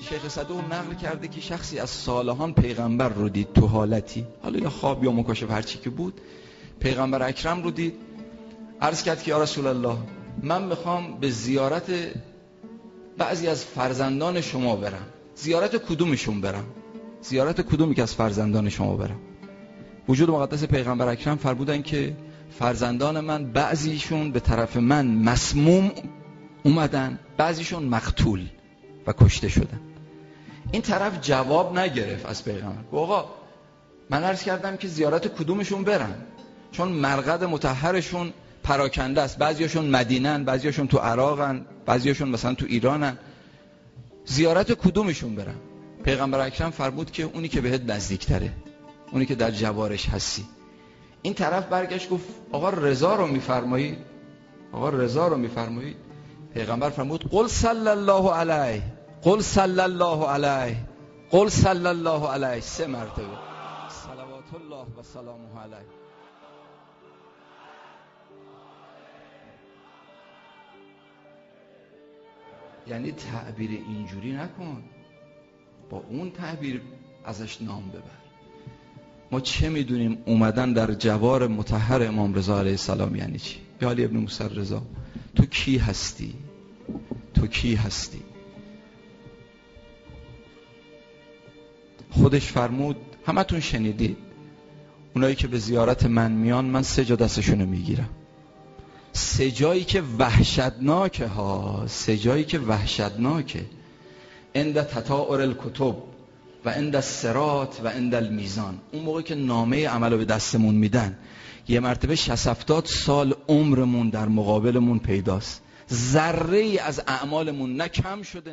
شیخ صدوق نقل کرده که شخصی از صالحان پیغمبر رو دید تو حالتی، حالا یا خواب یا مکاشف هر چی که بود، پیغمبر اکرم رو دید، عرض کرد که یا رسول الله من میخوام به زیارت بعضی از فرزندان شما برم. زیارت کدومشون برم؟ زیارت کدومی که از فرزندان شما برم؟ وجود مقدس پیغمبر اکرم فرمودن که فرزندان من بعضیشون به طرف من مسموم اومدن، بعضیشون مقتول و کشته شدن. این طرف جواب نگرفت از پیغمبر. آقا من عرض کردم که زیارت کدومشون برم، چون مرقد مطهرشون پراکنده است، بعضیشون مدینن، بعضیشون تو عراقن، بعضیشون مثلا تو ایرانن، زیارت کدومشون برم؟ پیغمبر اکرم فرمود که اونی که بهت نزدیکتره، اونی که در جوارش هستی. این طرف برگشت گفت آقا رضا رو میفرمایید؟ آقا رضا رو میفرمایید؟ پیغمبر فرمود قل صلی الله علیه، قل صلی الله علیه، قل صلی الله علیه، 3 مرتبه صلوات الله و سلامه علیه. یعنی تعبیر اینجوری نکن، با اون تعبیر ازش نام ببر. ما چه میدونیم اومدن در جوار مطهر امام رضا علیه السلام یعنی چی؟ یا علی ابن موسی رضا تو کی هستی؟ تو کی هستی؟ خودش فرمود، همتون شنیدید، اونایی که به زیارت من میان من 3 جا دستشونو میگیرم. 3 جایی که وحشتناکه ها، 3 جایی که وحشتناکه. عند تطایر الکتب و عند الصراط و عند المیزان. اون موقع که نامه عملو به دستمون میدن، یه مرتبه 60-70 سال عمرمون در مقابلمون پیداست، ذره ای از اعمالمون نه کم شده